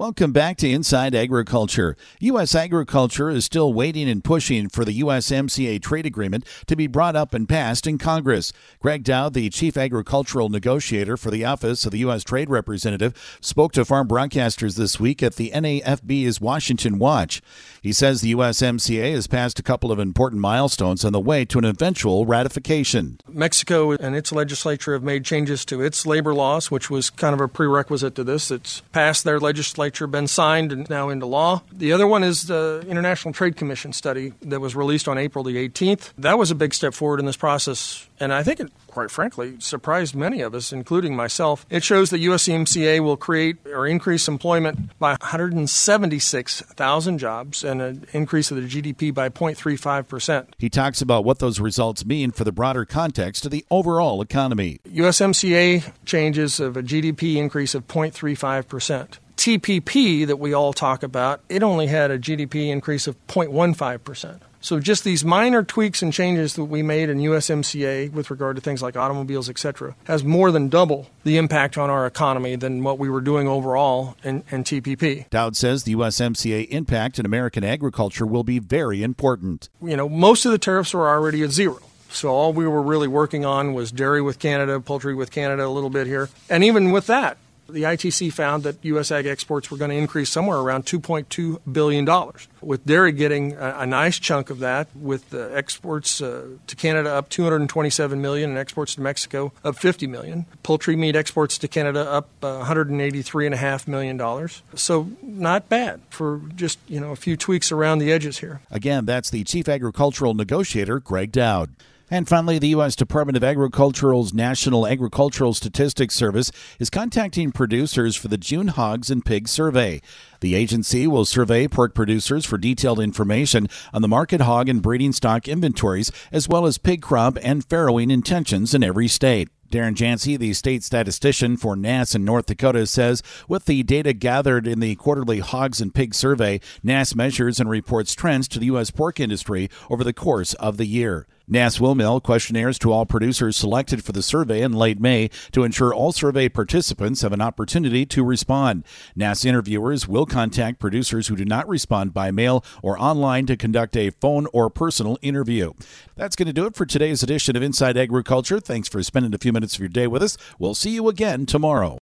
Welcome back to Inside Agriculture. U.S. agriculture is still waiting and pushing for the USMCA trade agreement to be brought up and passed in Congress. Greg Dowd, the chief agricultural negotiator for the Office of the U.S. Trade Representative, spoke to farm broadcasters this week at the NAFB's Washington Watch. He says the USMCA has passed a couple of important milestones on the way to an eventual ratification. Mexico and its legislature have made changes to its labor laws, which was kind of a prerequisite to this. It's passed their legislature, been signed and now into law. The other one is the International Trade Commission study that was released on April the 18th. That was a big step forward in this process, and I think it, quite frankly, surprised many of us, including myself. It shows that USMCA will create or increase employment by 176,000 jobs and an increase of the GDP by 0.35%. He talks about what those results mean for the broader context of the overall economy. USMCA changes of a GDP increase of 0.35%. TPP that we all talk about, it only had a GDP increase of 0.15%. So just these minor tweaks and changes that we made in USMCA with regard to things like automobiles, etc., has more than double the impact on our economy than what we were doing overall in TPP. Dowd says the USMCA impact in American agriculture will be very important. Most of the tariffs were already at zero. So all we were really working on was dairy with Canada, poultry with Canada, a little bit here. And even with that, the ITC found that U.S. ag exports were going to increase somewhere around $2.2 billion, with dairy getting a nice chunk of that, with exports to Canada up $227 million and exports to Mexico up $50 million. Poultry meat exports to Canada up $183.5 million. So not bad for just, a few tweaks around the edges here. Again, that's the chief agricultural negotiator, Greg Dowd. And finally, the U.S. Department of Agriculture's National Agricultural Statistics Service is contacting producers for the June Hogs and Pig Survey. The agency will survey pork producers for detailed information on the market hog and breeding stock inventories, as well as pig crop and farrowing intentions in every state. Darren Jancy, the state statistician for NASS in North Dakota, says with the data gathered in the quarterly Hogs and Pig Survey, NASS measures and reports trends to the U.S. pork industry over the course of the year. NASS will mail questionnaires to all producers selected for the survey in late May to ensure all survey participants have an opportunity to respond. NASS interviewers will contact producers who do not respond by mail or online to conduct a phone or personal interview. That's going to do it for today's edition of Inside Agriculture. Thanks for spending a few minutes of your day with us. We'll see you again tomorrow.